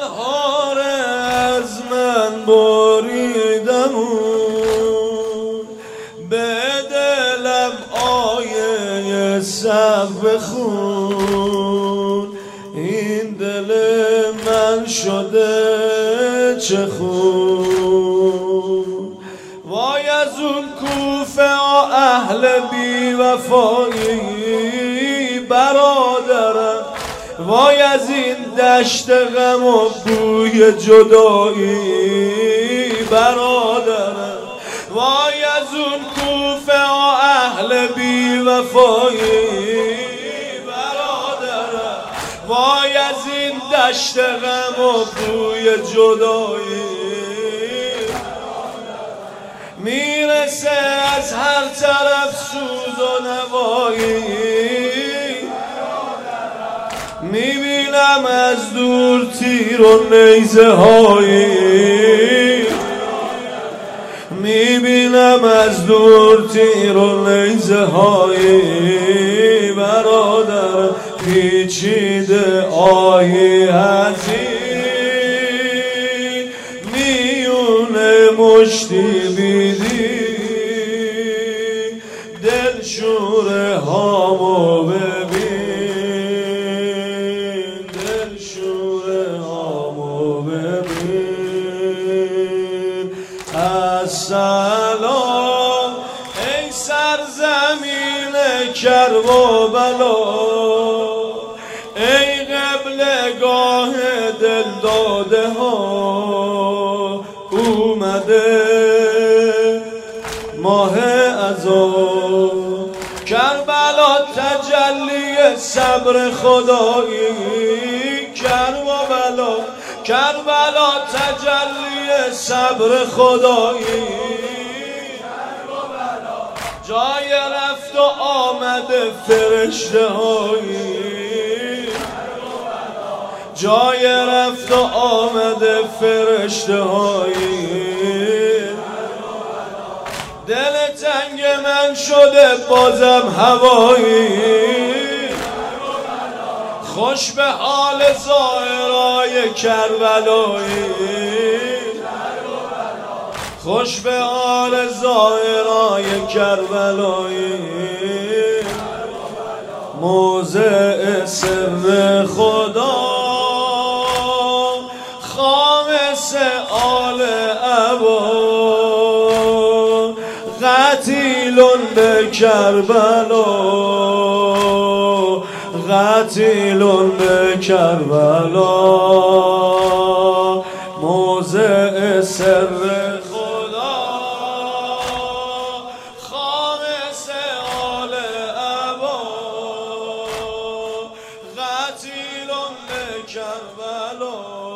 انهار از من بریدمون، به دلم آیه صبر بخون. این دل من شده چه خون. وای از اون کوفه و اهل بی وفایی برادرم، وای از این دشت غم و بوی جدایی برادرم، وای از اون کوفه و اهل بی وفایی برادرم، وای از این دشت غم و بوی جدایی. میرسه از هر طرف سوز و نوایی، میبینم از دور تیر و نیزه هایی، میبینم از دور تیر و نیزه هایی برادر. پیچیده آهی هزین میونه مشتی بیدی، دل شوره هامو ببین، دل شوره هامو ببین. السلام ای سرزمین کرب و بلا، ای قبلگاه دل داده ها. اومده ماه عذاب، کربلا تجلی صبر خدایی. کربلا تجلی صبر خدایی. جای رفت و آمده فرشته هایی، جای رفت و آمده فرشته هایی. دل تنگ من شده بازم هوایی، خوش به حال زائرای کربلایی، خوش به حال زائرای کربلایی. موضع سر خدا خامس آل ابا، قتیل به کربلا، قتیل به کربلا. موضع سر خدا خامس آل ابا، قتیل به کربلا.